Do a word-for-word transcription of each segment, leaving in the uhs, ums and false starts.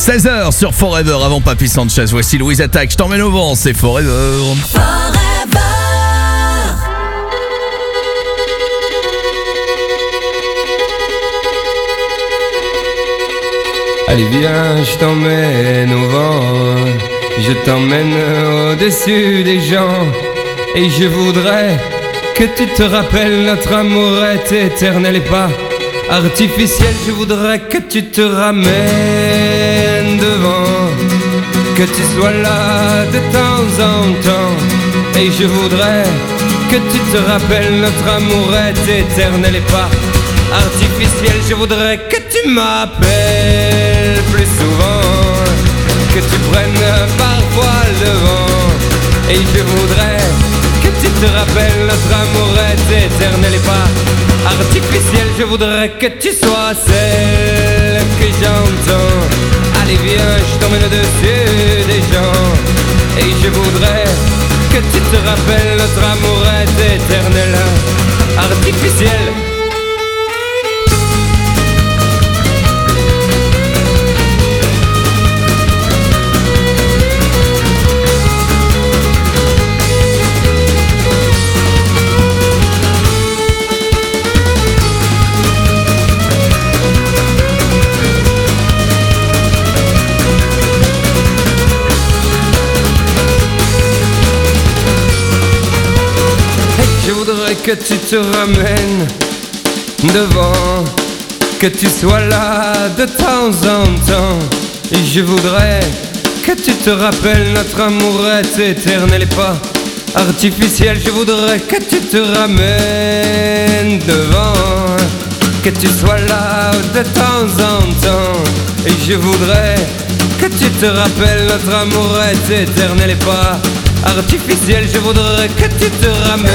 seize heures sur Forever avant Papy Sanchez. Voici Louise Attaque, je t'emmène au vent, c'est Forever. Forever. Allez viens, je t'emmène au vent, je t'emmène au-dessus des gens. Et je voudrais que tu te rappelles, notre amour est éternel et pas artificiel. Je voudrais que tu te ramènes devant, que tu sois là de temps en temps. Et je voudrais que tu te rappelles, notre amour est éternel et pas artificiel. Je voudrais que tu m'appelles plus souvent, que tu prennes parfois le vent. Et je voudrais que tu te rappelles, notre amour est éternel et pas artificiel. Je voudrais que tu sois celle que j'entends. Allez viens, je t'emmène au-dessus des gens. Et je voudrais que tu te rappelles, notre amour est éternel, artificiel. Que tu te ramènes devant, que tu sois là de temps en temps. Et je voudrais que tu te rappelles, notre amour est éternel et pas artificiel. Je voudrais que tu te ramènes devant, que tu sois là de temps en temps. Et je voudrais que tu te rappelles, notre amour est éternel et pas artificiel. Je voudrais que tu te ramènes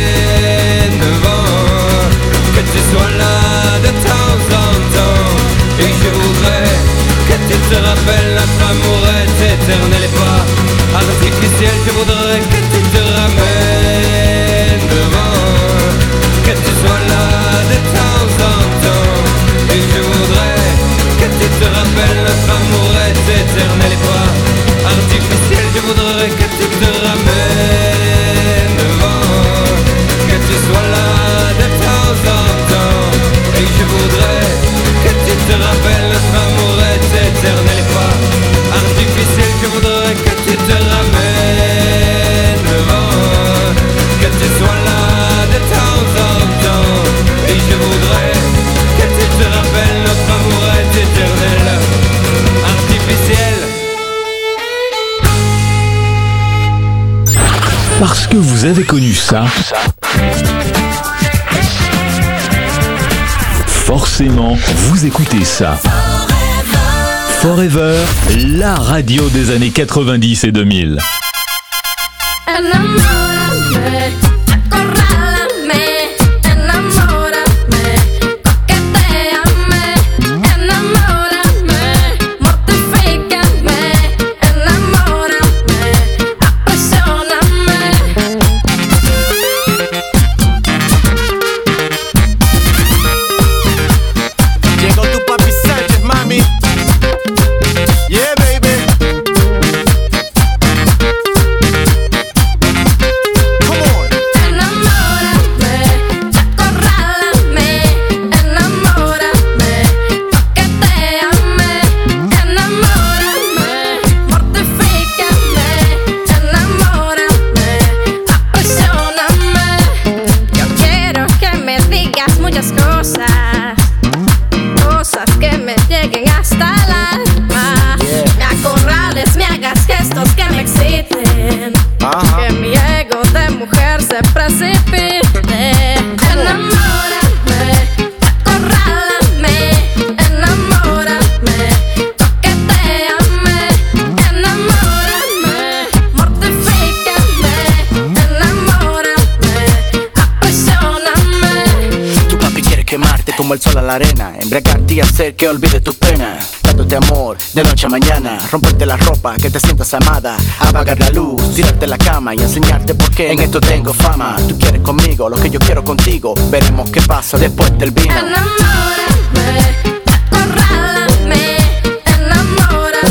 devant, que tu sois là de temps en temps. Et je voudrais que tu te rappelles, notre amour est éternel et pas artificiel. Je voudrais que tu te ramènes devant, que tu sois là de temps en temps. Et je voudrais que tu te rappelles, notre amour est éternel et pas artificiel. Je voudrais que tu te ramènes devant, que tu sois là de temps en temps. Et je voudrais que tu te rappelles, notre amour est éternel et pas artificiel. Je voudrais que tu te ramènes devant, que tu sois là de temps en temps. Et je voudrais que tu te rappelles, notre amour est éternel, artificiel. Parce que vous avez connu ça, forcément, vous écoutez ça. Forever, la radio des années quatre-vingt-dix et deux mille. Como el sol a la arena, embriagarte y hacer que olvides tus penas. Dándote amor de noche a mañana, romperte la ropa, que te sientas amada, apagar la luz, tirarte a la cama y enseñarte por qué en esto tengo fama. Tú quieres conmigo lo que yo quiero contigo, veremos qué pasa después del vino. Enamórame, acorrálame, enamórame.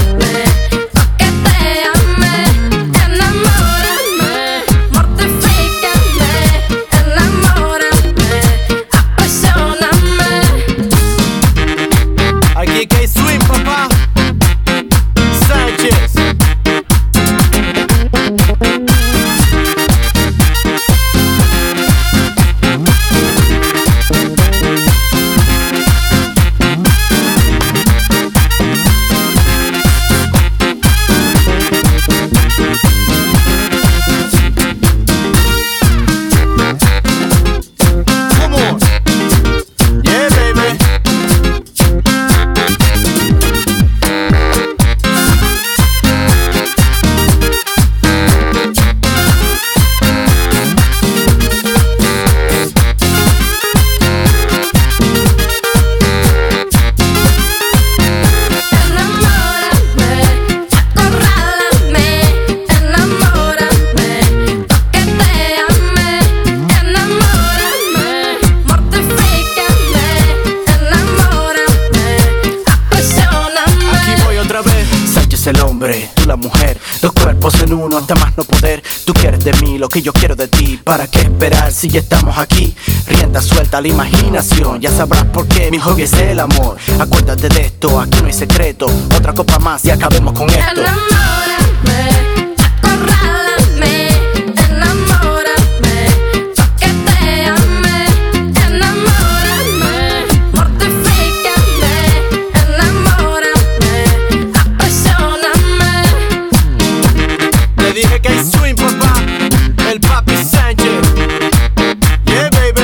hombre, tú la mujer, dos cuerpos en uno, hasta más no poder. Tú quieres de mí lo que yo quiero de ti. ¿Para qué esperar si ya estamos aquí? Rienda suelta a la imaginación, ya sabrás por qué mi hobby es el amor. Acuérdate de esto, aquí no hay secreto. Otra copa más y acabemos con esto. Enamórame, acorrálame, enamórame, toqueteame, enamórame, mortifícame, enamórame, apasioname. Le dije que hay swing, papá, el papi Sánchez. Yeah, baby.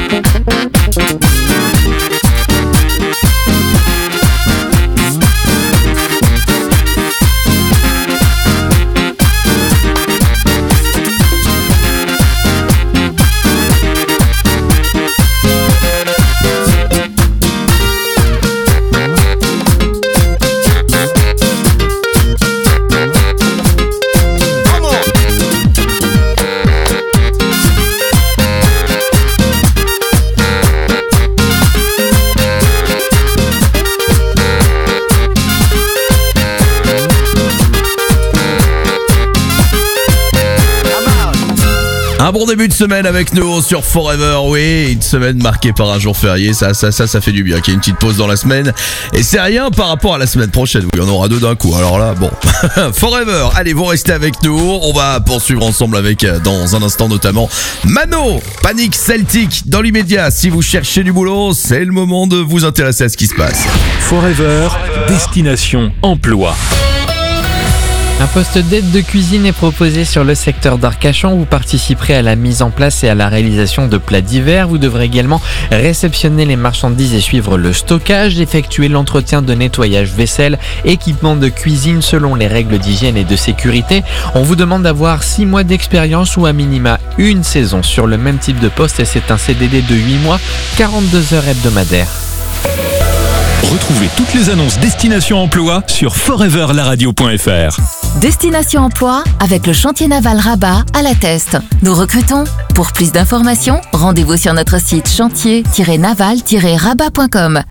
Un bon début de semaine avec nous sur Forever, oui, une semaine marquée par un jour férié, ça, ça, ça, ça fait du bien qu'il y ait une petite pause dans la semaine, et c'est rien par rapport à la semaine prochaine, oui, on aura deux d'un coup, alors là, bon, Forever, allez, vous restez avec nous, on va poursuivre ensemble avec, dans un instant notamment, Mano, Panic Celtic, dans l'immédiat, si vous cherchez du boulot, c'est le moment de vous intéresser à ce qui se passe. Forever, destination emploi. Un poste d'aide de cuisine est proposé sur le secteur d'Arcachon. Vous participerez à la mise en place et à la réalisation de plats divers. Vous devrez également réceptionner les marchandises et suivre le stockage, effectuer l'entretien de nettoyage vaisselle, équipement de cuisine selon les règles d'hygiène et de sécurité. On vous demande d'avoir six mois d'expérience ou à minima une saison sur le même type de poste et c'est un C D D de huit mois, quarante-deux heures hebdomadaires. Retrouvez toutes les annonces Destination Emploi sur forever la radio point f r. Destination Emploi avec le chantier naval Rabat à La Teste. Nous recrutons. Pour plus d'informations, rendez-vous sur notre site chantier tiret naval tiret rabat point com.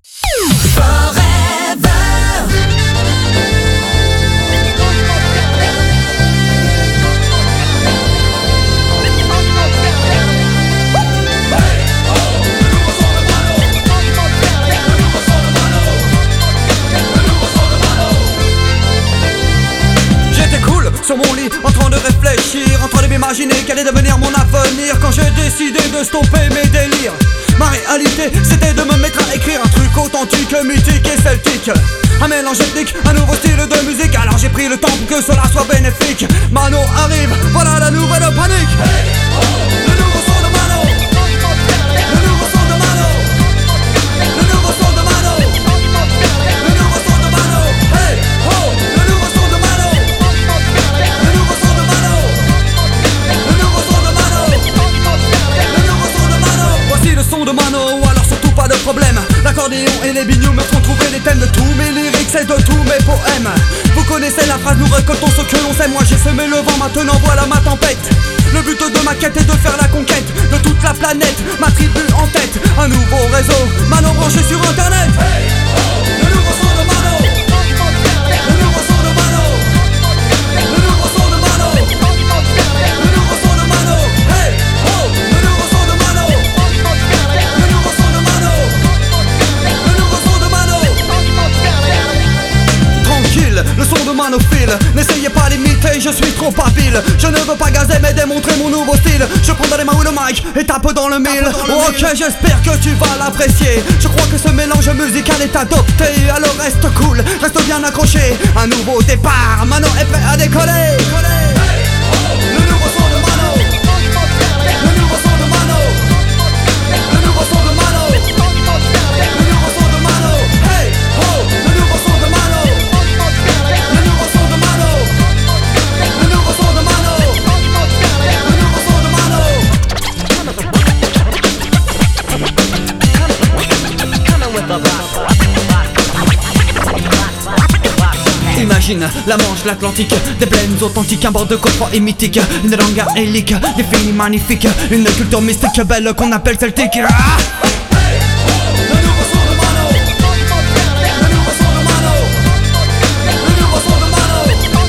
Sur mon lit, en train de réfléchir, en train de m'imaginer quel allait devenir mon avenir quand j'ai décidé de stopper mes délires. Ma réalité, c'était de me mettre à écrire un truc authentique, mythique et celtique. Un mélange ethnique, un nouveau style de musique. Alors j'ai pris le temps pour que cela soit bénéfique. Mano arrive, voilà la nouvelle panique. Hey, oh, le nouveau son de Mano. Le nouveau son de Mano. Le nouveau son de Mano. Le nouveau son de Mano. Hey, oh, le nouveau son de Mano. Le nouveau son de Mano. Le nouveau son de Mano. Le nouveau son de Mano. Voici le son de Mano, alors surtout pas de problème. L'accordéon et les binious me font trouver les thèmes de tous mes lyrics et de tous mes poèmes. Vous connaissez la phrase, nous récoltons ce que l'on sait. Moi j'ai semé le vent, maintenant voilà ma tempête. Le but de ma quête est de faire la conquête de toute la planète, ma tribu en tête. Un nouveau réseau, Mano branché sur internet. Hey, oh, le nouveau son de Mano. Le nouveau son de Mano. Le nouveau son de Mano. Le nouveau son de Mano. Hey, oh, le nouveau son de Mano. Le nouveau son de Mano. Le nouveau son de Mano. Tranquille, le son de Mano file. N'essayez pas d'imiter, je suis trop habile. Je ne veux pas gazer mais démontrer mon nouveau style. Je prends dans les mains le mic et tape dans le mille. Ok, j'espère que tu vas l'apprécier. Je crois que ce mélange musical est adopté. Alors reste cool, reste bien accroché. Un nouveau départ, Mano est prêt à décoller. Le nouveau son de Mano. Le nouveau son de Mano. Le nouveau son de Mano. Le nouveau son de Mano. Hey, oh, le nouveau son de Mano. Le nouveau son de Mano. Le nouveau son de Mano. Le nouveau son de Mano. Imagine la Manche, l'Atlantique, des plaines authentiques, un bord de côte fort et mythique, une langue gaélique, des filles magnifiques, une culture mystique belle qu'on appelle celtique. Ah, le nouveau son de Mano. Le nouveau son de Mano. Le nouveau son de Mano.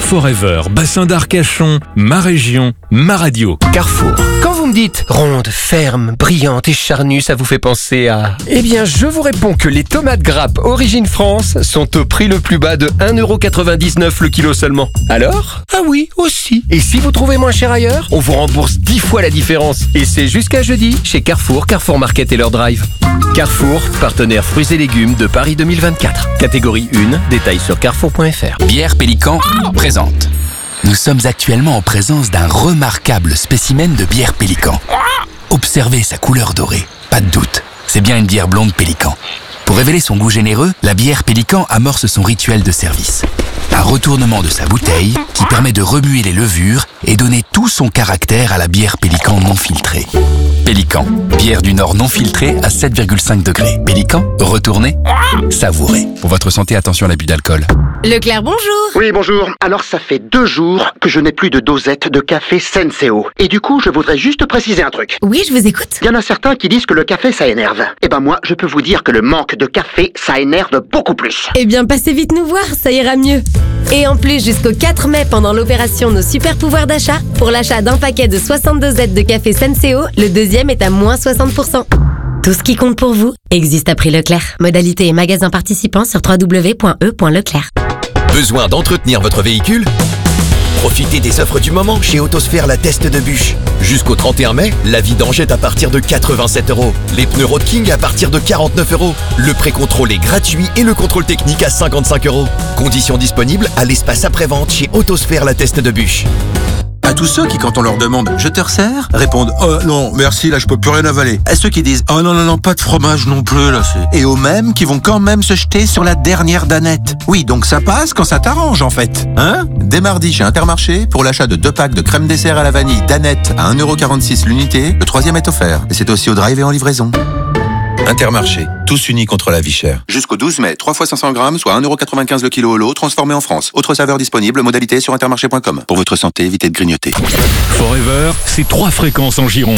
Forever, bassin d'Arcachon, ma région, ma radio. Carrefour. Quand vous me dites ronde, ferme, brillante et charnue, ça vous fait penser à... Eh bien, je vous réponds que les tomates grappes Origine France sont au prix le plus bas de un euro quatre-vingt-dix-neuf le kilo seulement. Alors ? Ah oui, aussi. Et si vous trouvez moins cher ailleurs, on vous rembourse dix fois la différence. Et c'est jusqu'à jeudi chez Carrefour, Carrefour Market et leur drive. Carrefour, partenaire fruits et légumes de Paris deux mille vingt-quatre. Catégorie un, détails sur carrefour point f r. Bière Pélican présente. Nous sommes actuellement en présence d'un remarquable spécimen de bière Pélican. Observez sa couleur dorée, pas de doute, c'est bien une bière blonde Pélican. Pour révéler son goût généreux, la bière Pélican amorce son rituel de service. Un retournement de sa bouteille qui permet de remuer les levures et donner tout son caractère à la bière Pélican non filtrée. Pélican, bière du Nord non filtrée à sept virgule cinq degrés. Pélican, retournez, savourez. Pour votre santé, attention à l'abus d'alcool. Leclerc, bonjour. Oui, bonjour. Alors, ça fait deux jours que je n'ai plus de dosette de café Senseo. Et du coup, je voudrais juste préciser un truc. Oui, je vous écoute. Il y en a certains qui disent que le café, ça énerve. Eh ben moi, je peux vous dire que le manque de café, ça énerve beaucoup plus. Eh bien, passez vite nous voir, ça ira mieux. Et en plus, jusqu'au quatre mai, pendant l'opération Nos Super Pouvoirs d'achat, pour l'achat d'un paquet de soixante-deux dosettes de café Senseo, le deuxième est à moins soixante pour cent. Tout ce qui compte pour vous existe à prix Leclerc. Modalité et magasin participants sur w w w point e point leclerc. Besoin d'entretenir votre véhicule ? Profitez des offres du moment chez Autosphère La Teste de Bûche. Jusqu'au trente et un mai, la vidange est à partir de quatre-vingt-sept euros. Les pneus Road King à partir de quarante-neuf euros. Le pré-contrôle est gratuit et le contrôle technique à cinquante-cinq euros. Conditions disponibles à l'espace après-vente chez Autosphère La Teste de Bûche. À tous ceux qui, quand on leur demande « Je te resserre ?» répondent « Oh non, merci, là je peux plus rien avaler ». À ceux qui disent « Oh non, non, non, pas de fromage non plus, là c'est... » Et aux mêmes qui vont quand même se jeter sur la dernière danette. Oui, donc ça passe quand ça t'arrange en fait. Hein ? Dès mardi chez Intermarché, pour l'achat de deux packs de crème dessert à la vanille danette à un euro quarante-six l'unité, le troisième est offert. Et c'est aussi au drive et en livraison. Intermarché, tous unis contre la vie chère. Jusqu'au douze mai, trois fois cinq cents grammes, soit un euro quatre-vingt-quinze le kilo au lot, transformé en France. Autre saveur disponible, modalité sur intermarché point com. Pour votre santé, évitez de grignoter. Forever, c'est trois fréquences en Gironde.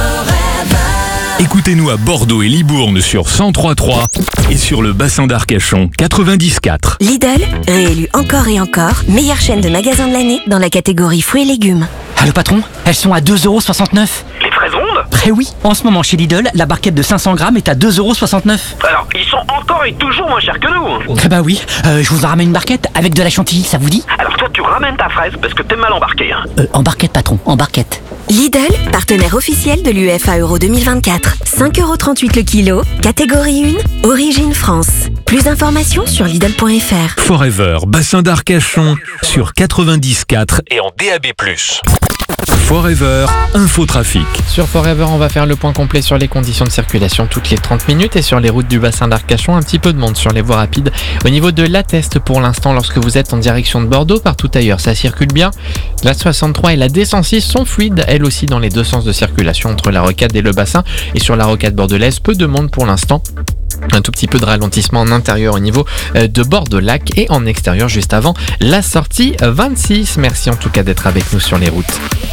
Écoutez-nous à Bordeaux et Libourne sur cent trois virgule trois et sur le bassin d'Arcachon quatre-vingt-dix virgule quatre. Lidl, réélu encore et encore, meilleure chaîne de magasins de l'année dans la catégorie fruits et légumes. Ah le patron, elles sont à deux euros soixante-neuf. Les fraises rondes ? Eh oui, en ce moment chez Lidl, la barquette de cinq cents grammes est à deux euros soixante-neuf. Alors, ils sont encore et toujours moins chers que nous. Ah bah oui, euh, je vous en ramène une barquette avec de la chantilly, ça vous dit ? Alors toi, tu ramènes ta fraise parce que t'es mal embarqué. Hein. Euh, en barquette patron, en barquette. Lidl, partenaire officiel de l'U F A Euro deux mille vingt-quatre. cinq euros trente-huit le kilo, catégorie un, Origine France. Plus d'informations sur Lidl point f r. Forever, bassin d'Arcachon sur quatre-vingt-dix virgule quatre et en D A B plus. Forever, infotrafic. Sur Forever, on va faire le point complet sur les conditions de circulation toutes les trente minutes et sur les routes du bassin d'Arcachon, un petit peu de monde sur les voies rapides. Au niveau de l'A Teste, pour l'instant, lorsque vous êtes en direction de Bordeaux, partout ailleurs, ça circule bien. La soixante-trois et la D cent six sont fluides, elles aussi dans les deux sens de circulation entre la rocade et le bassin. Et sur la rocade bordelaise, peu de monde pour l'instant. Un tout petit peu de ralentissement en intérieur au niveau de Bordeaux-Lac et en extérieur juste avant la sortie vingt-six. Merci en tout cas d'être avec nous sur les routes.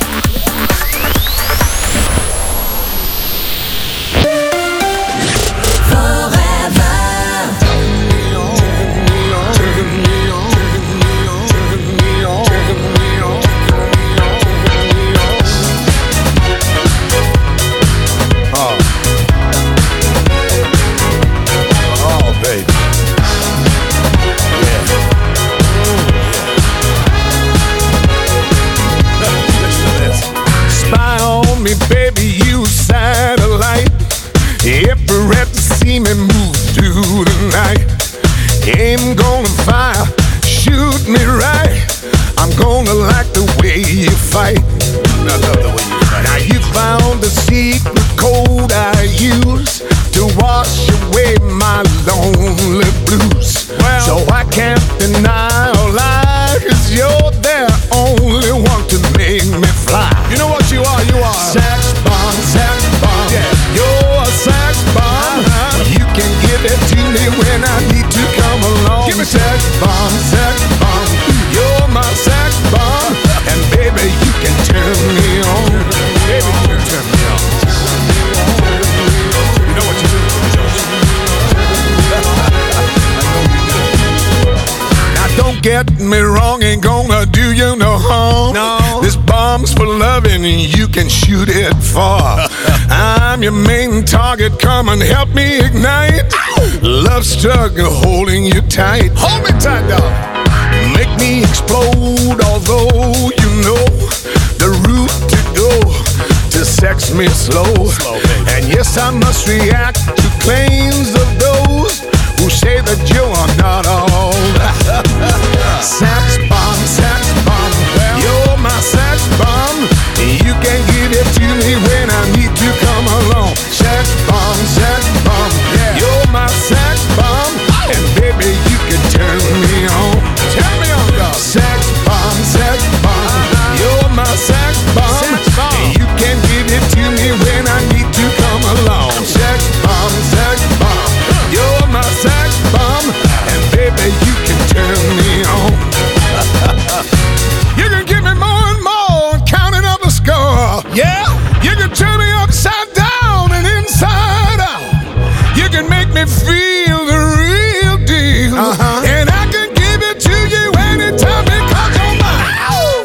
See me move through the night. Aim gonna fire, shoot me right. I'm gonna like the way you fight. I love the way you fight. Now you found the secret code I use to wash away my lonely blues. Well, so I can't deny or lie, 'cause you're the only one to make me fly. You know what you are? You are sex bomb, sex bomb. Yeah, you're a sex bomb. You can give it to me when I need to come along. Give me sex bomb, sex bomb. You're my sex bomb, and baby you can turn me on. Baby you can turn me on. You know what you do? I know you do. Now don't get me wrong, ain't gonna do you no harm. No. This bomb's for loving, you can shoot it far. I'm your main target, come and help me ignite. Love struggle holding you tight. Hold me tight, dog. Make me explode, although you know the route to go to sex me slow. slow and yes, I must react to claims of those who say that you are not all. Sex bomb, sex bomb, well, you're my sex bomb. You can give it to me when I need to come along. Sex bomb, sex bomb, yeah. You're my sex bomb, and baby you can turn me on. Turn me on, dog. Sex bomb, sex bomb, you're my sex bomb, and you can give it to me when I need to come along. Sex bomb, sex bomb, you're my sex bomb, and baby you can turn me on. You can give me more and more, counting up the score. Yeah, you can turn me upside down and inside out. You can make me feel the real deal, uh-huh. And I can give it to you anytime because you're mine.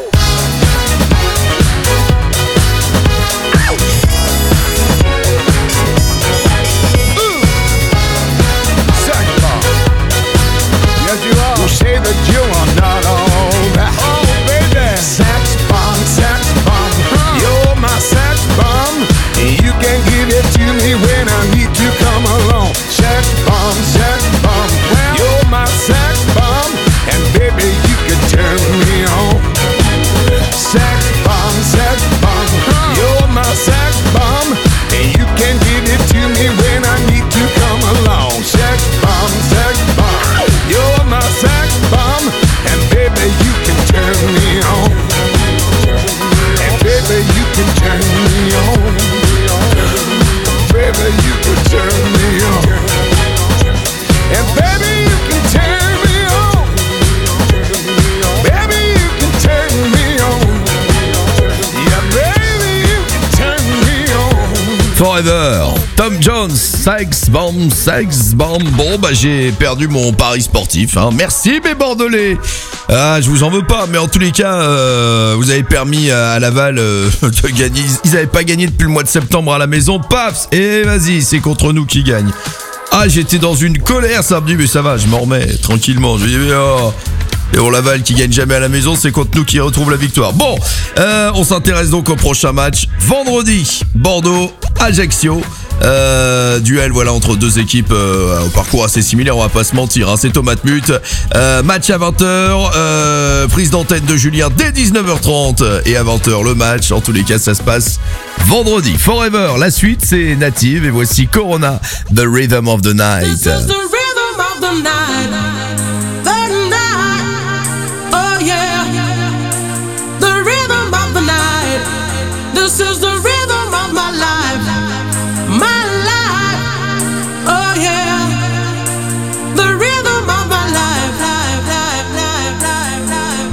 Ooh. Second bomb. Yes, you are. Who say that you are not all that? Oh, baby. Sex bomb, sex bomb. Huh. You're my sex bomb. You can give it to me when I need to come along. Sex bomb, sex bomb. Well, you're my sex bomb, and baby you can turn me on. Sex bomb, sex bomb. Huh. You're my sex bomb, and you can give it to me when I need to come along. Sex bomb, sex bomb. You're my sex bomb, and baby you can turn me on. And baby you can turn me on. Baby you can turn me on. And baby you can turn me on. Baby you can turn me on. Yeah baby you can turn me on. Forever, Tom Jones, Sex Bomb, Sex Bomb. Bon bah j'ai perdu mon pari sportif, hein. Merci mes Bordelais. Ah, je vous en veux pas, mais en tous les cas, euh, vous avez permis à Laval euh, de gagner. Ils avaient pas gagné depuis le mois de septembre à la maison. Paf. Et vas-y, c'est contre nous qui gagne. Ah, j'étais dans une colère samedi, mais ça va, je m'en remets tranquillement. Je me dis, oh, et on Laval qui gagne jamais à la maison, c'est contre nous qui retrouve la victoire. Bon, euh, on s'intéresse donc au prochain match. Vendredi, Bordeaux, Ajaccio. Euh, duel voilà entre deux équipes euh, au parcours assez similaire, on va pas se mentir, hein, c'est au Matmut. Euh, match à vingt heures, euh, prise d'antenne de Julien dès dix-neuf heures trente et à vingt heures le match. En tous les cas ça se passe vendredi. Forever, la suite c'est Native et voici Corona, The Rhythm of the Night. This is the rhythm of the night. The night. Oh yeah. The rhythm of the night. This is the rhythm of my life. My life, oh yeah, the rhythm of my life, life, life, life, life, life.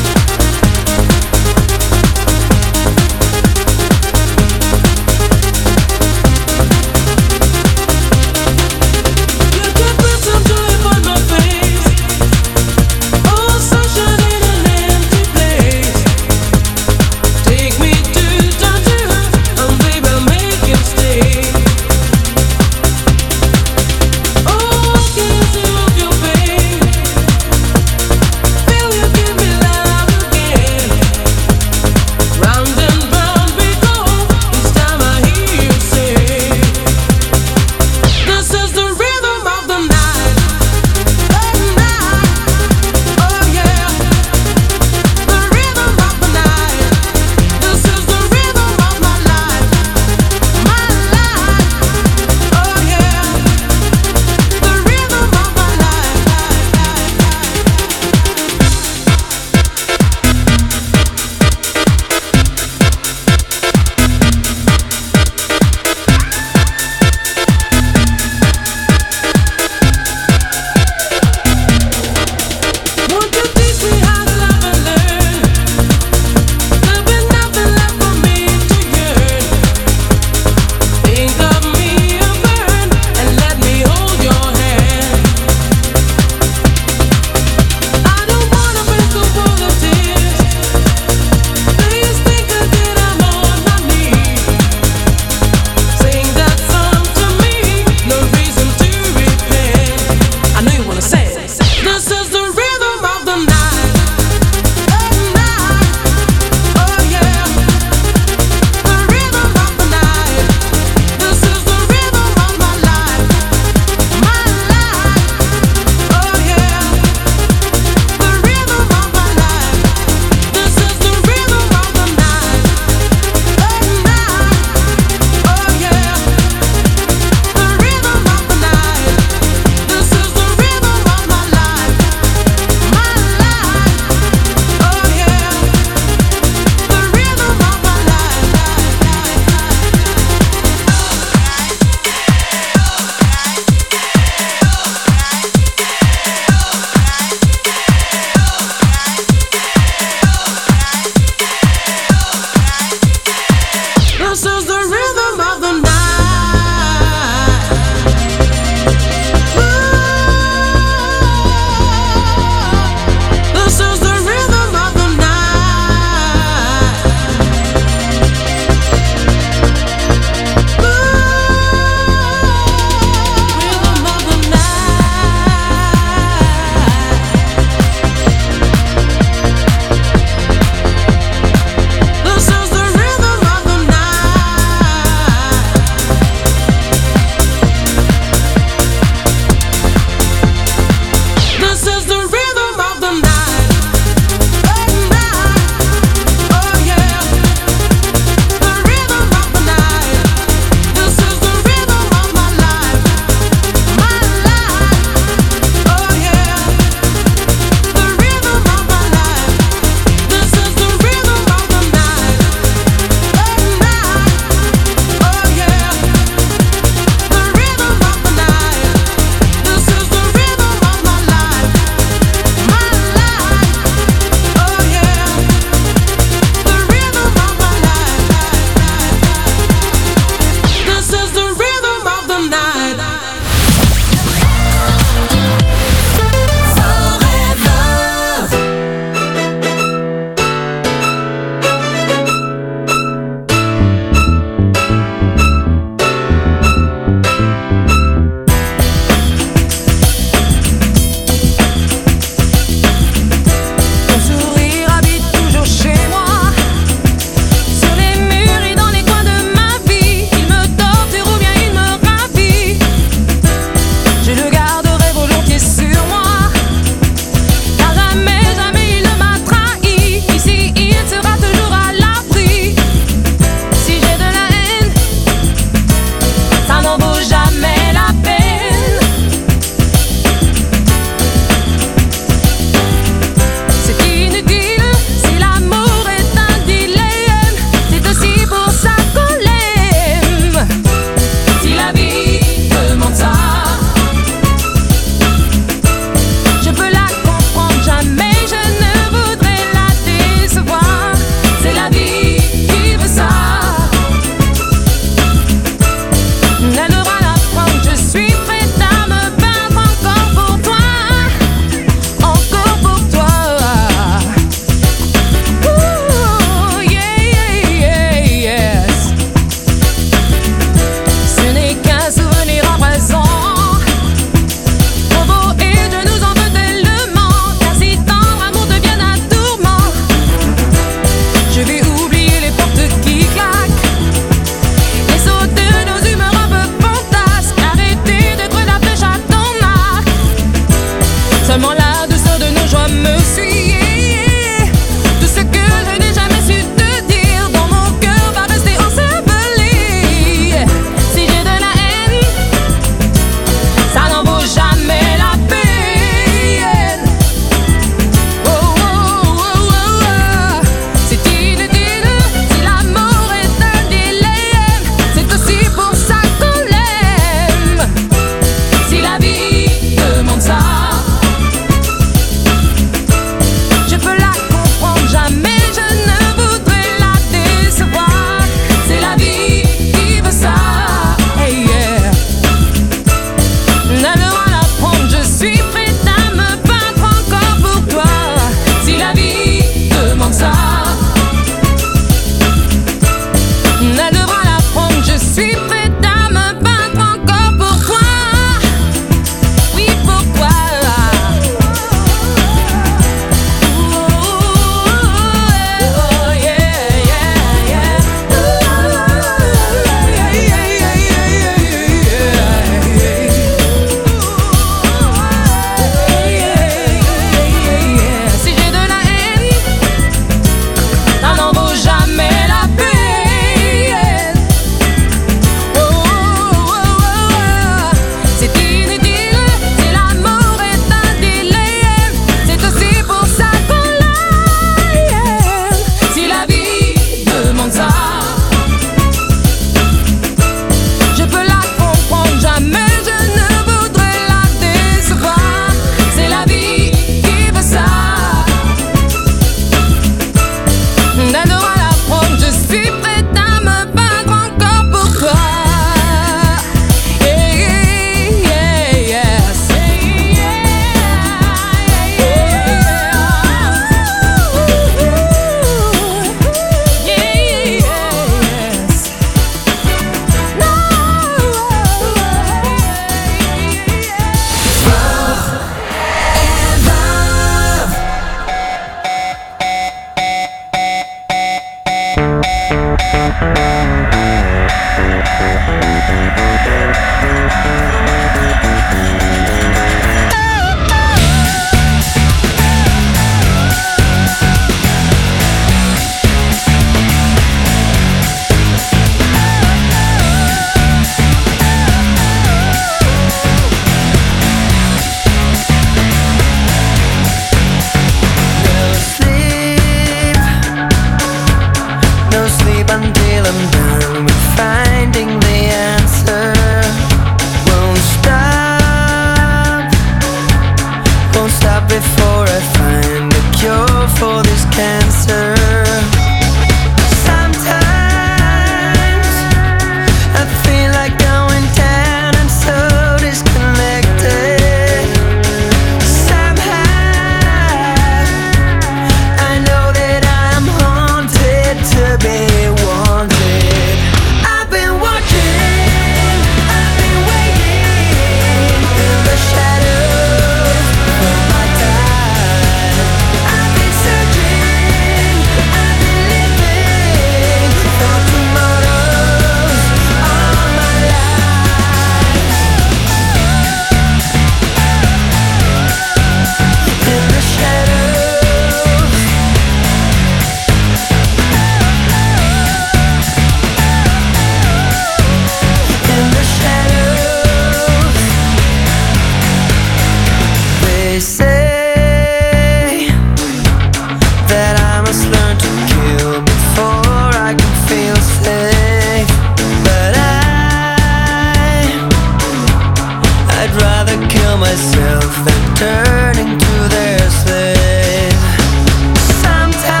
myself and turning to their slave. Sometimes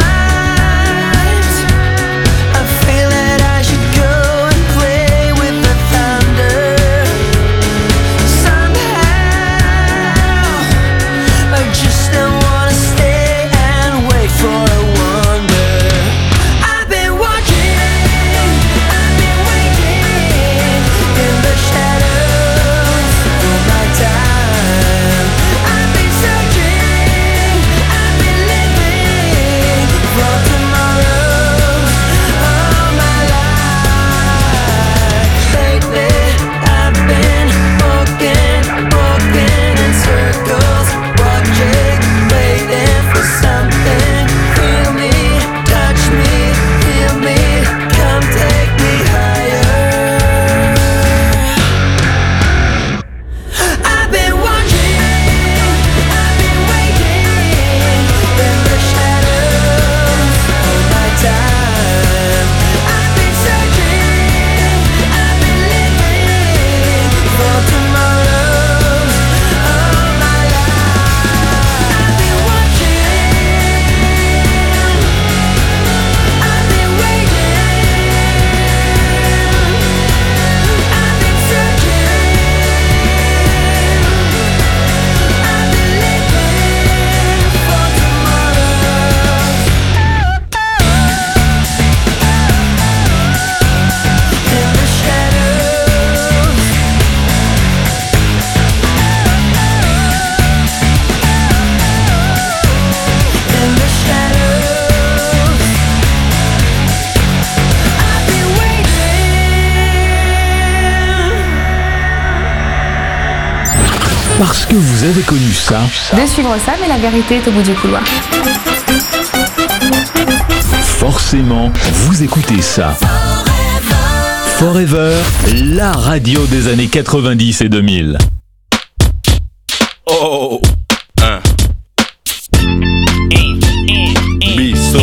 I feel that I should go and play with the thunder. Somehow I just don't wanna stay and wait for a wonder. I've been watching, I've been waiting in the shadows for my time. I've been searching, I've been living for tomorrows all my life. Lately I've been walking, walking in circles, watching, waiting for something. Feel me, touch me, heal me, come take me higher. I've been watching, I've been waiting in the shadows all my time. I've been searching, I've been living for tomorrows all my life. I've been watching, I've been waiting, I've been Parce que vous avez connu ça, De suivre ça, mais la vérité est au bout du couloir. forcément, vous écoutez ça. Forever, la radio des années quatre-vingt-dix et deux mille. Oh, hein. Bisso.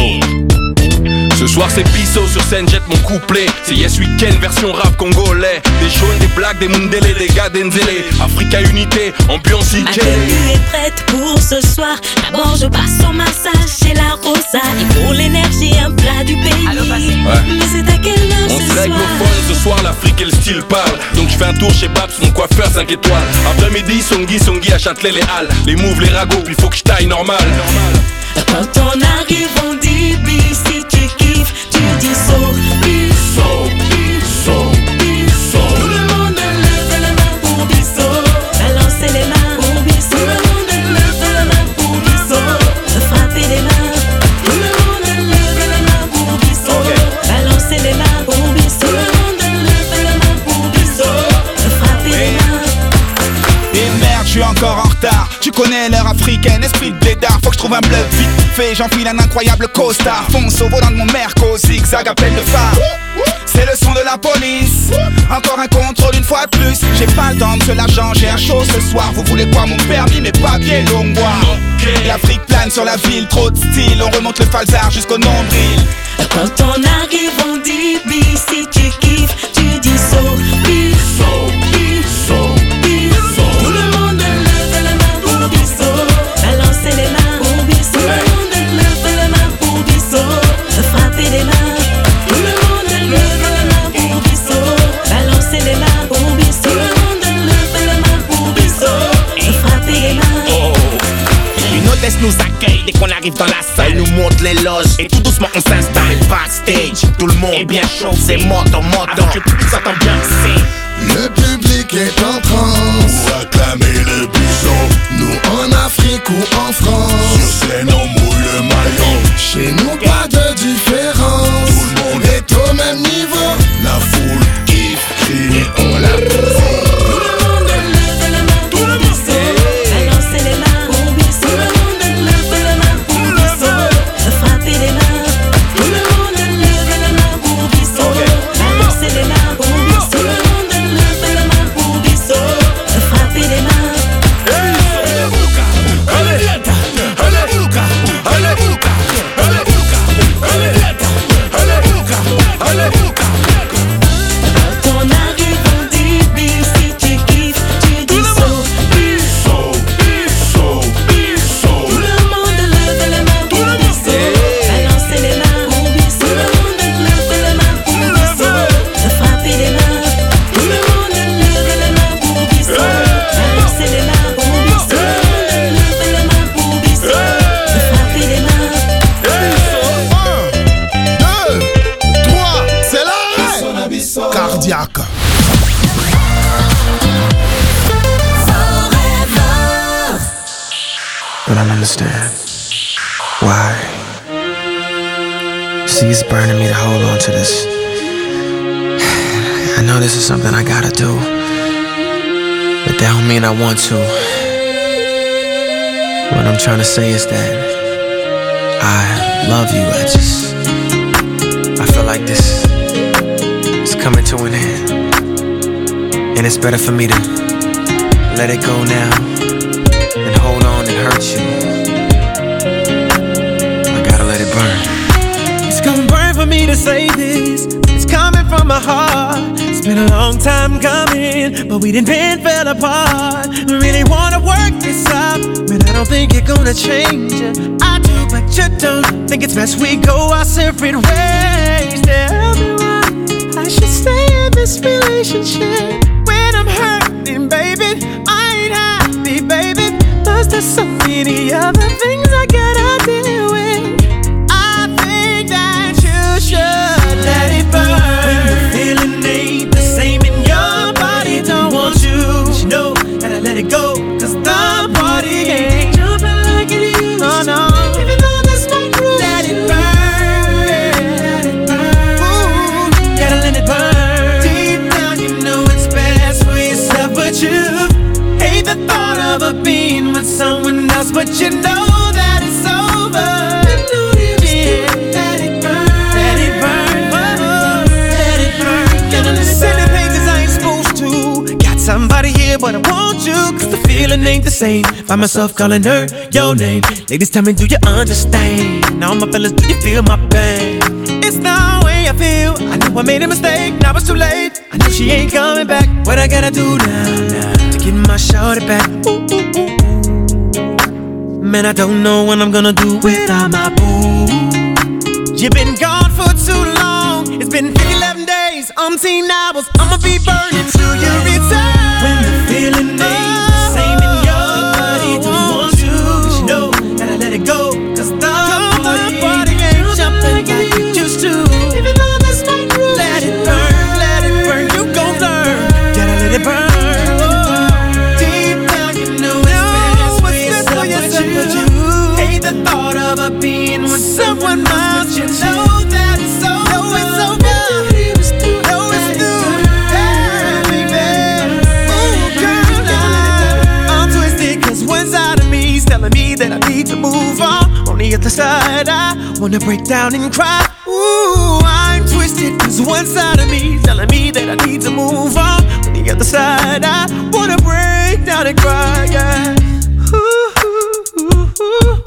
Ce soir c'est Bisso sur scène, jette mon couplet. C'est Yes Weekend version rap congolais. Des jaunes, des blacks, des Mundele, des Gadenzele. Africa Unité, ambiance Ma Ike. tenue est prête pour ce soir. D'abord je passe en massage chez la Rosa. Et pour l'énergie un plat du pays. Ouais. Mais c'est à quelle heure On ce se règle soir? nos phones, ce soir l'Afrique et le style parle. Donc je fais un tour chez Babs, mon coiffeur cinq étoiles. Après-midi, Songi, Songi à Châtelet, les Halles. Les moves, les ragots, puis faut que je taille normal. Quand on arrive on dit bis. Si tu kiffes tu dis so. Bisso, Bisso, Bisso. Tout le monde lève la main pour Bisso. Balancez les mains pour Bisso. Tout le monde lève la main pour Bisso. Frappez les mains. Tout le monde lève la main pour Bisso. Balancez les mains pour Bisso. Tout le monde lève la main pour Bisso. Frappez les mains. Et merde, je suis encore en retard. Tu connais l'heure africaine, esprit de blédard. Faut que je trouve un bluff vite fait, j'enfile un incroyable costard. Fonce au volant de mon Merco, zigzag appel de phare. C'est le son de la police. Encore un contrôle une fois de plus. J'ai pas le temps de ce l'argent, j'ai un show ce soir. Vous voulez quoi, mon permis, mes papiers, longois. L'Afrique plane sur la ville, trop de style. On remonte le falzar jusqu'au nombril. Quand on arrive on dit bis. Si tu kiffes tu dis so. Bisso, Bisso, Bisso. Tout le monde lève la main pour Bisso. Balancez les mains pour Bisso. Tout le monde lève la main pour Bisso. Frappez les mains. Tout le monde lève la main pour Bisso. Balancez les mains pour Bisso. Tout le monde lève la main pour Bisso. Frappez les mains. Une hôtesse nous accueille dès qu'on arrive dans la salle. Elle nous montre les loges et tout doucement on s'installe. Backstage, tout le monde est bien chaud. C'est moto, moto, avec le public s'entend bien. C'est le public est en transe pour acclamer le Bisso. Nous en Afrique ou en France, sur scène on mouille le maillot. Chez nous pas de différence, tout le monde est au même niveau. La foule kiffe, crie et on la pousse. Frappez les don't understand. Why? See, it's burning me to hold on to this. I know this is something I gotta do, but that don't mean I want to. What I'm trying to say is that I love you. I just, I feel like this is coming to an end, and it's better for me to let it go now and hold on and hurt you. I gotta let it burn. It's gonna burn for me to say this. It's coming from my heart. It's been a long time coming, but we didn't been fell apart. Really wanna work this out, but I don't think you're gonna change it. I do, but you don't. Think it's best we go our separate ways. Tell me why I should stay in this relationship when I'm hurting, baby. I ain't happy, baby. Plus there's so many other things I gotta deal with. I think that you should let it burn. When the feeling ain't the same in your body, don't want you, but you know, gotta let it go, cause the party ain't jumping like it used to. Oh no, even though that's my truth, let it burn, let it burn. Ooh, gotta let it burn. Deep down you know it's best for yourself, but you hate the thought of a being with someone else, but you know that it's over. Somebody here, but I want you, cause the feeling ain't the same. Find myself calling her your name. Ladies, tell me, do you understand? Now my fellas, do you feel my pain? It's the way I feel. I know I made a mistake, now it's too late. I know she ain't coming back. What I gotta do now, now to get my shorty back? Ooh, ooh, ooh, ooh. Man, I don't know what I'm gonna do without my boo. You've been gone for too long. It's been eleven days, umpteen hours. I'ma be burning till you return. When the feeling ain't the same in your body, don't want you, but you know, gotta let it go, cause the party, party ain't jumping like it used to. Even though that's my groove, let it burn, let it burn, you gon' learn. Gotta let it burn. Deep down you know it's best for yourself, but you hate the thought of a being with someone else. You know that it's so, know it's so good. Know it's through. Hey, baby. Ooh, girl, now I'm twisted, cause one side of me's telling me that I need to move on. On the other side, I wanna break down and cry. Ooh, I'm twisted, cause one side of me's telling me that I need to move on. On the other side, I wanna break down and cry, yeah. Ooh, ooh, ooh, ooh,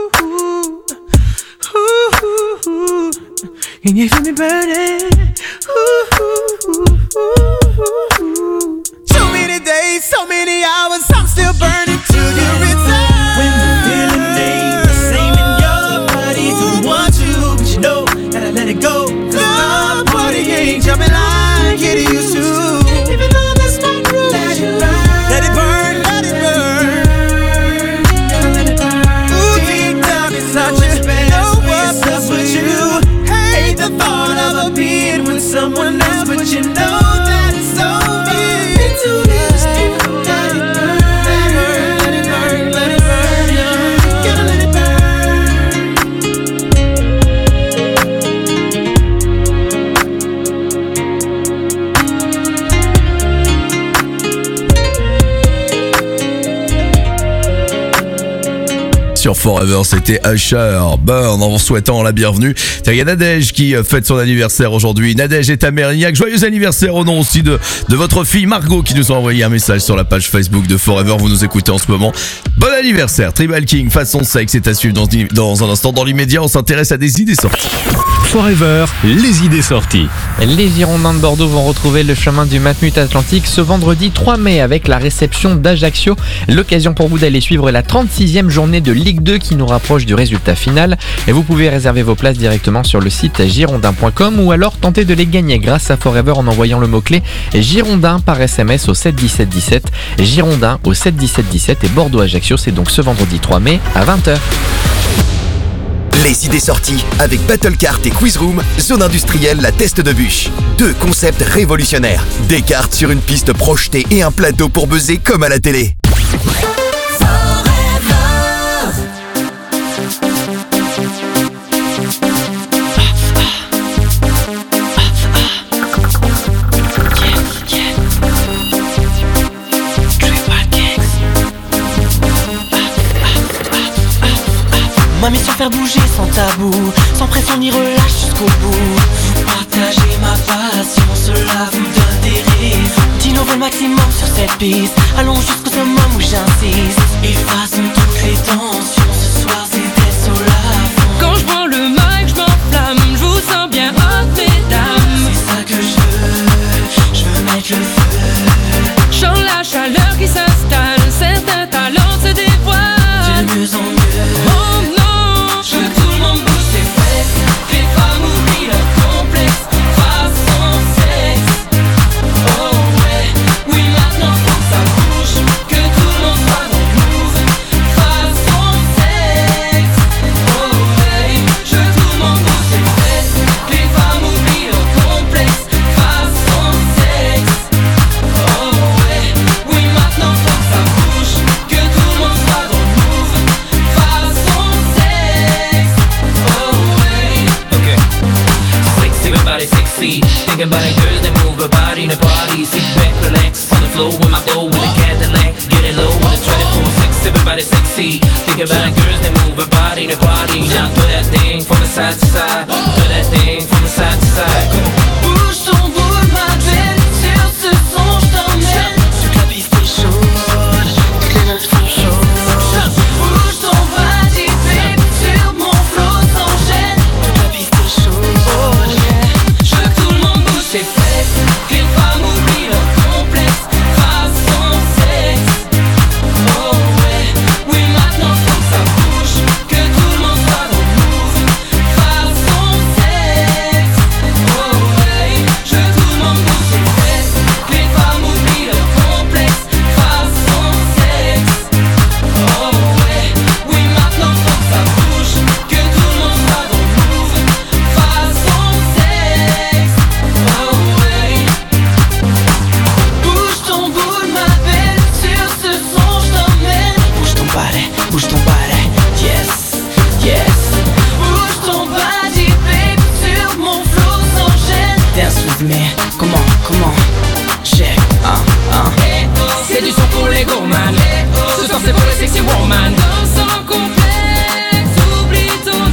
ooh, ooh. Can you feel me burning? Ooh, ooh, ooh, ooh, ooh. So many days, so many hours, I'm still burning till you return. When the feeling ain't the same in your body, don't want you, but you know, gotta let it go. Cause the party ain't jumping like it used to. Even though that's my groove, let it burn, let it burn, let it burn. Gotta let it burn. Ooh, deep down inside you, know what's up with you. Hate the thought of a being with someone else, but you know that it's over. It's too late. Let it burn, let it burn, let it burn, yeah. Gotta let it Sur Forever, c'était Usher, Burn, en vous souhaitant la bienvenue. Il y a Nadège qui fête son anniversaire aujourd'hui. Nadège est à Mérignac. Joyeux anniversaire au nom aussi de, de votre fille Margot qui nous a envoyé un message sur la page Facebook de Forever. Vous nous écoutez en ce moment. Bon anniversaire. Tribal King, façon sexe, c'est à suivre dans, dans un instant. Dans l'immédiat, on s'intéresse à des idées sorties. Forever, les idées sorties. Les Girondins de Bordeaux vont retrouver le chemin du Matmut Atlantique ce vendredi trois mai avec la réception d'Ajaccio. L'occasion pour vous d'aller suivre la trente-sixième journée de Ligue deux qui nous rapproche du résultat final. Et vous pouvez réserver vos places directement sur le site girondin point com ou alors tenter de les gagner grâce à Forever en envoyant le mot-clé Girondin par S M S au sept dix-sept dix-sept. Girondin au sept dix-sept dix-sept et Bordeaux-Ajaccio, c'est donc ce vendredi trois mai à vingt heures. Les idées sorties avec Battlecart et Quizroom, zone industrielle La Teste de Bûche. Deux concepts révolutionnaires. Des cartes sur une piste projetée et un plateau pour buzzer comme à la télé. Forever. sans faire bouger, sans tabou, sans pression ni relâche jusqu'au bout. Vous partagez ma passion, cela vous donne des raisons d'innover le maximum sur cette piste. Allons jusqu'au summum où j'insiste. Effaçons toutes les tensions, ce soir c'est des sols à fond. Quand je prends le mic, je m'enflamme, je vous sens bien hot, mesdames. C'est ça que je veux, je veux mettre le feu. Chant la chaleur qui s'installe, certains talents se dévoilent. De mieux en mieux. Oh non, je veux que tout le monde bouge ses fesses, que les femmes oublient leur complexe, façon sexe. Oh ouais, oui maintenant faut que ça bouge, que tout le monde soit dans le move, façon sexe. Oh ouais, je veux que tout le monde bouge ses fesses, que les femmes oublient leur complexe, façon sexe. Oh ouais, oui maintenant faut que ça bouge, que tout le monde soit dans le move, façon sexe. Oh ouais. Okay. Sexy, everybody sexy. Thinking about it, girls that move her body in the party. Sit back, relax on the floor with my flow with a Cadillac. Get it low with a twenty-four six. Everybody sexy. Thinking about it, girls that move her body in the party. Now throw that thing from the side to side. Throw that thing from the side to side. Come on. Bouge ton boule ma belle, sur ce son je t'emmène. Toute la piste est chaude, toutes les meufs sont chaudes. Bouge ton body babe, sur mon flow sans gêne. Toute la piste est chaude, oh yeah. Je veux que tout le monde bouge ses fesses, que les femmes oublient leur complexe, façon sexe. Oh ouais, oui maintenant faut que ça bouge, que tout le monde soit dans le move, façon sexe. Oh ouais, je veux que tout le monde bouge ses fesses, que les femmes oublient leur complexe, façon sexe. Oh ouais, oui maintenant faut que ça bouge, que tout le monde soit dans le move, façon sexe. Oh ouais. Bouge ton boule ma belle, sur ce son je t'emmène. Bouge ton balai, bouge ton balai, yes, yes. Bouge ton body babe, sur mon flow sans gêne. Dance with me, comment, comment, check, hein, hein. c'est du son pour les gourmands. Ce soir c'est pour les sexy woman. Danse sans complexe, oublie ton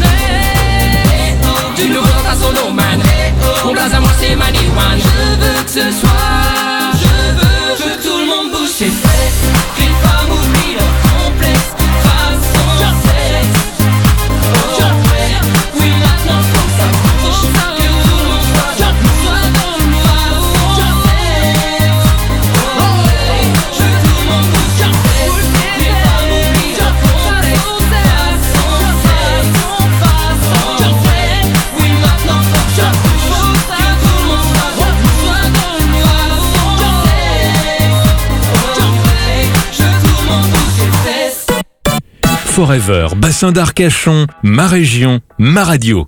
ex. Du nouveau dans ta solo man. Mon blaze à moi c'est Mani One. Je veux que ce soir, je veux, je veux que tout le monde bouge ses fesses, que les femmes oublient leur complexe, façon sexe. Oh ouais, oui maintenant faut que ça bouge, que tout le monde soit dans le move, façon sexe. Oh ouais, je veux que tout le monde bouge ses fesses, que les femmes oublient leur complexe, façon sexe, façon sexe. Oui maintenant faut que ça bouge, que tout le monde soit dans le move, façon sexe. Oh ouais, je veux que tout le monde bouge ses fesses. Forever, bassin d'Arcachon, ma région, ma radio.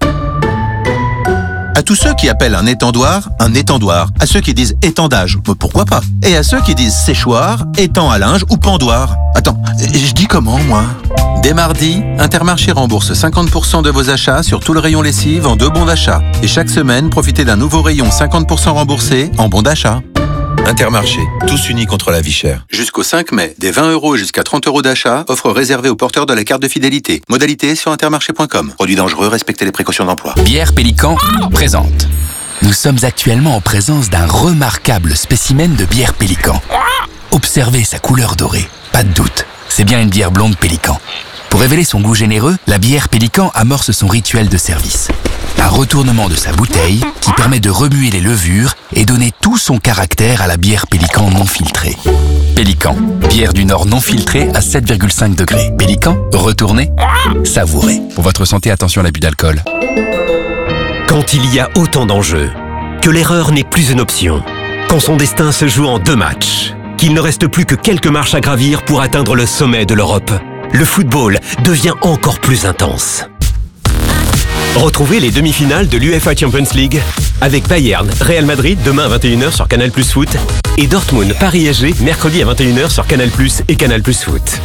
À tous ceux qui appellent un étendoir un étendoir, à ceux qui disent étendage, bah, pourquoi pas, et à ceux qui disent séchoir, étang à linge ou pendoir. Attends, je dis comment moi ? Dès mardi, Intermarché rembourse cinquante pour cent de vos achats sur tout le rayon lessive en deux bons d'achat. Et chaque semaine, profitez d'un nouveau rayon cinquante pour cent remboursé en bons d'achat. Intermarché, tous unis contre la vie chère. Jusqu'au cinq mai, des vingt euros jusqu'à trente euros d'achat, offre réservée aux porteurs de la carte de fidélité. Modalité sur intermarché point com. Produit dangereux, respectez les précautions d'emploi. Bière Pélican présente. Nous sommes actuellement en présence d'un remarquable spécimen de bière Pélican. Observez sa couleur dorée. Pas de doute, c'est bien une bière blonde Pélican. Pour révéler son goût généreux, la bière Pélican amorce son rituel de service. Un retournement de sa bouteille qui permet de remuer les levures et donner tout son caractère à la bière Pélican non filtrée. Pélican, bière du Nord non filtrée à sept virgule cinq degrés. Pélican, retournez, savourez. Pour votre santé, attention à l'abus d'alcool. Quand il y a autant d'enjeux, que l'erreur n'est plus une option, quand son destin se joue en deux matchs, qu'il ne reste plus que quelques marches à gravir pour atteindre le sommet de l'Europe, le football devient encore plus intense. Retrouvez les demi-finales de l'UEFA Champions League avec Bayern, Real Madrid demain à vingt et une heures sur Canal Plus Foot et Dortmund, Paris S G mercredi à vingt et une heures sur Canal Plus et Canal Plus Foot.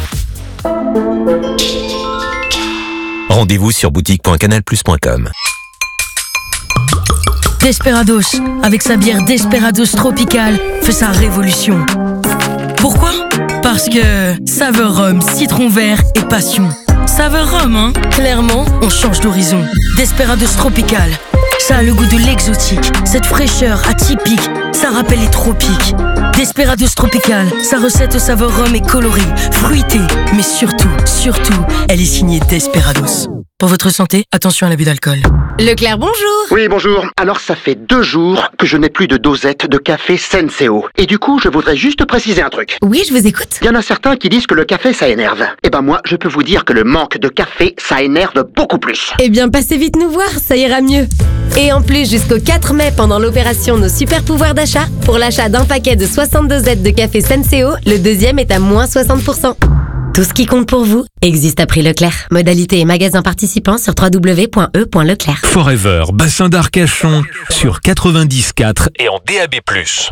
Rendez-vous sur boutique point canal plus point com. Desperados, avec sa bière Desperados Tropical, fait sa révolution. Pourquoi ? Parce que saveur rhum, citron vert et passion. Saveur rhum, hein? Clairement, on change d'horizon. Desperados Tropical. Ça a le goût de l'exotique, cette fraîcheur atypique, ça rappelle les tropiques. Desperados Tropical, sa recette au saveur rhum est colorée, fruitée, mais surtout, surtout, elle est signée Desperados. Pour votre santé, attention à l'abus d'alcool. Leclerc, bonjour. Oui, bonjour. Alors, ça fait deux jours que je n'ai plus de dosette de café Senseo. Et du coup, je voudrais juste préciser un truc. Oui, je vous écoute. Il y en a certains qui disent que le café, ça énerve. Eh ben moi, je peux vous dire que le manque de café, ça énerve beaucoup plus. Eh bien, passez vite nous voir, ça ira mieux. Et en plus, jusqu'au quatre mai, pendant l'opération Nos Super Pouvoirs d'achat, pour l'achat d'un paquet de soixante-deux dosettes de café Senseo, le deuxième est à moins soixante pour cent. Tout ce qui compte pour vous existe à prix Leclerc. Modalité et magasins participants sur w w w point e point leclerc. Forever, bassin d'Arcachon, sur quatre-vingt-dix quatre et en D A B plus.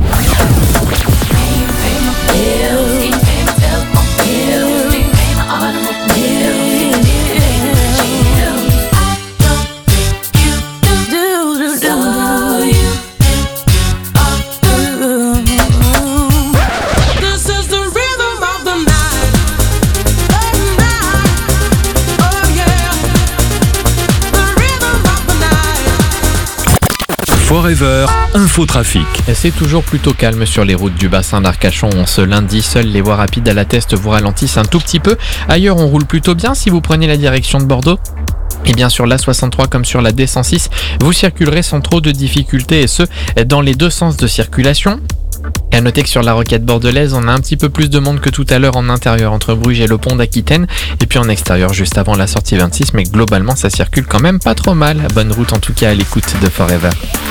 Forever, infotrafic. Et c'est toujours plutôt calme sur les routes du bassin d'Arcachon. En ce lundi, seules les voies rapides à la Teste vous ralentissent un tout petit peu. Ailleurs, on roule plutôt bien si vous prenez la direction de Bordeaux. Et bien sur l'A soixante-trois comme sur la D cent six, vous circulerez sans trop de difficultés et ce, dans les deux sens de circulation. Et à noter que sur la Roquette bordelaise, on a un petit peu plus de monde que tout à l'heure en intérieur entre Bruges et le pont d'Aquitaine. Et puis en extérieur juste avant la sortie vingt-six, mais globalement ça circule quand même pas trop mal. Bonne route en tout cas à l'écoute de Forever.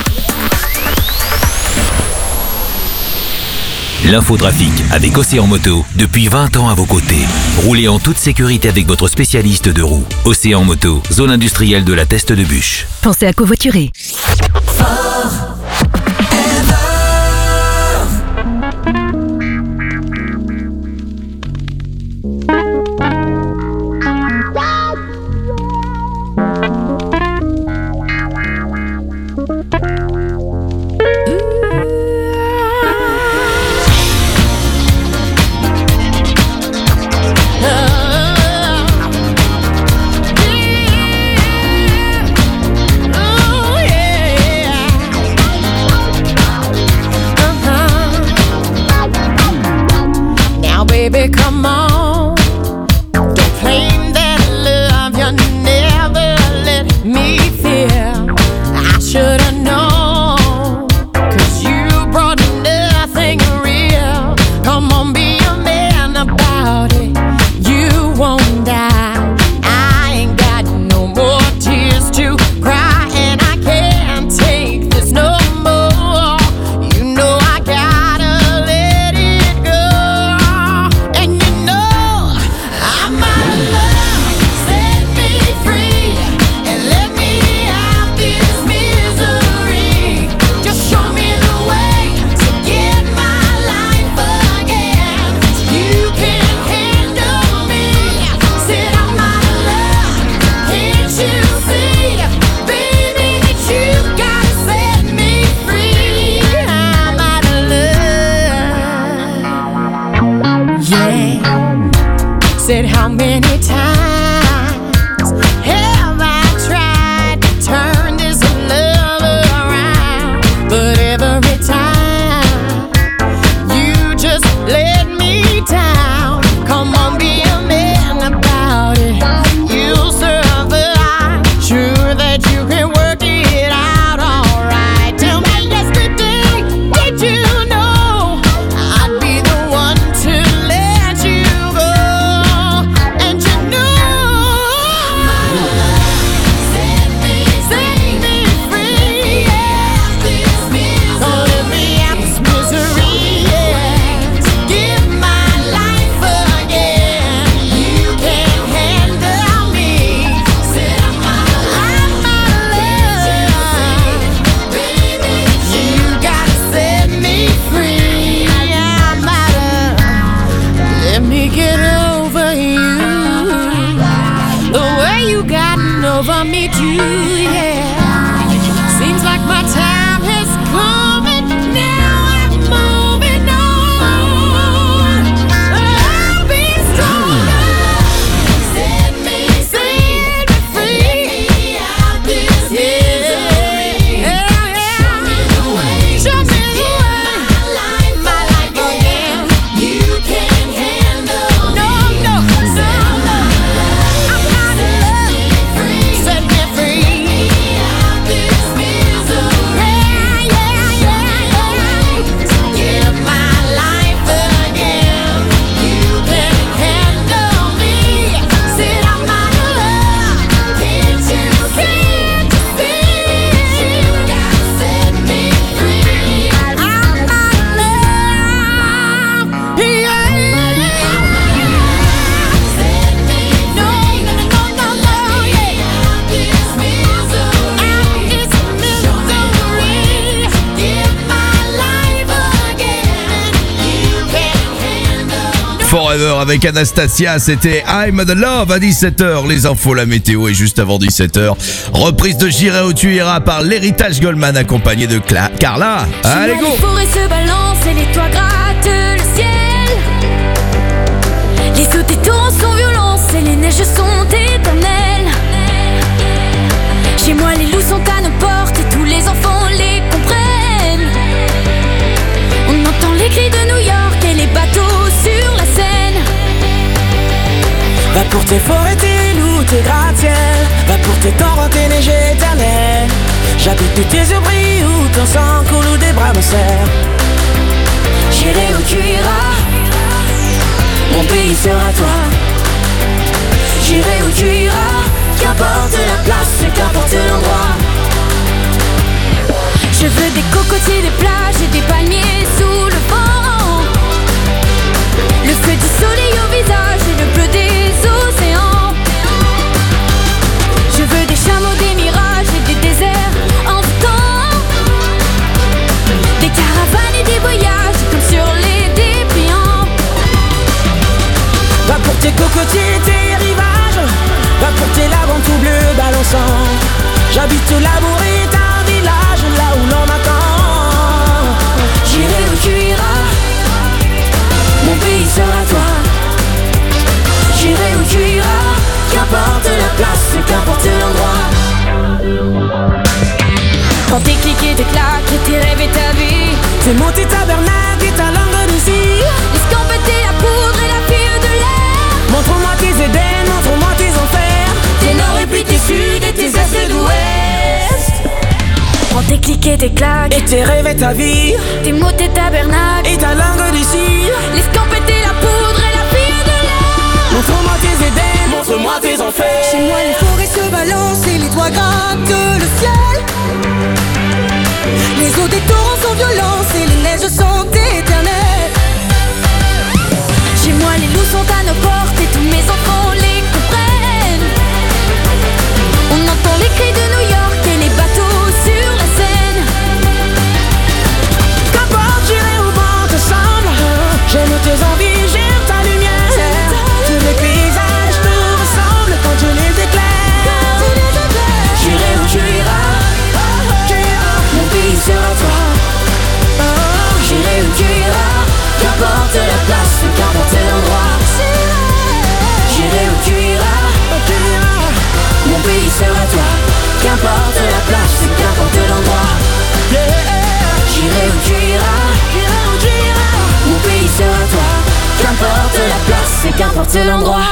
L'infotrafic avec Océan Moto, depuis vingt ans à vos côtés. Roulez en toute sécurité avec votre spécialiste de roues. Océan Moto, zone industrielle de la Teste de Bûche. Pensez à covoiturer. Baby, come on. Don't claim that love you never let me feel. I should've known, 'cause you brought nothing real. Come on, be a man about it. You won't die. I ain't got no more tears to cry, and I can't take this no more. You know I gotta let it go. Said how many times have I tried to turn this love around, but every time you just let me down. Come on, be a man about it. You'll survive. Sure that you can work it out alright. Tell me yesterday, did you know I'd be the one to let you go? Over me too, yeah. Seems like my time has come and now I'm moving on. I'll be stronger. Set me, Forever avec Anastasia, c'était I'm the Love à dix-sept heures, les infos, la météo et juste avant dix-sept heures, reprise de J'irai où tu iras par l'Héritage Goldman accompagné de Cla- Carla. Allez go! Les forêts se balancent et les toits grattent le ciel. Les eaux des torrents sont violentes et les neiges sont éternelles. Chez moi les loups sont à nos portes et tous les enfants les comprennent. On entend les cris de New York et les bateaux sur la Seine. Va pour tes forêts, tes loups, tes gratte-ciel. Va pour tes torrents, tes neiges éternelles. J'habite où tes yeux brillent, où ton sang coule, où des bras me serrent. J'irai où tu iras, mon pays sera toi. J'irai où tu iras, qu'importe la place, qu'importe l'endroit. Je veux des cocotiers, des plages et des palmiers sous le vent. Le feu du soleil au visage et le bleu des océans. Je veux des chameaux, des mirages et des déserts en temps. Des caravanes et des voyages comme sur les dépliants. Va pour tes cocotiers, tes rivages. Va pour tes laves en tout bleu balançant. J'habite l'amour et un village là où l'on m'attend. J'irai où tu iras, mon pays sera toi. J'irai où tu iras, qu'importe la place, qu'importe l'endroit. Quand tes clics et tes claques et tes rêves et ta vie, tes mots, tes tabernacles et ta langue de cire. L'escampette et la poudre et la fille de l'air. Montre-moi tes Éden, montre-moi tes enfers. Tes nord et puis tes sud et tes est et d'ouest. Prends tes clics et tes claques et tes rêves et ta vie. Tes mots, tes tabernacles et ta langue de cire. L'escampette et la poudre et la fille de l'air. Montre-moi tes Éden, montre-moi tes enfers. Chez moi les forêts se balancent et les toits grattent le ciel. Les eaux des torrents sont violentes et les neiges sont éternelles. Chez moi les loups sont à nos portes et tous mes enfants les comprennent. On entend les cris de New York et les bateaux sur la Seine. Qu'importe, j'irai où bon te semble. J'aime tes envies, j'aime ta lumière. Tous les paysages te ressemblent quand je les éclaire. J'irai où tu iras, mon pays sera toi. J'irai où tu iras, qu'importe la place, qu'importe l'endroit. J'irai où tu iras, mon pays sera toi. Qu'importe la place, qu'importe l'endroit. J'irai où tu iras, mon pays sera toi. Qu'importe la place, qu'importe l'endroit.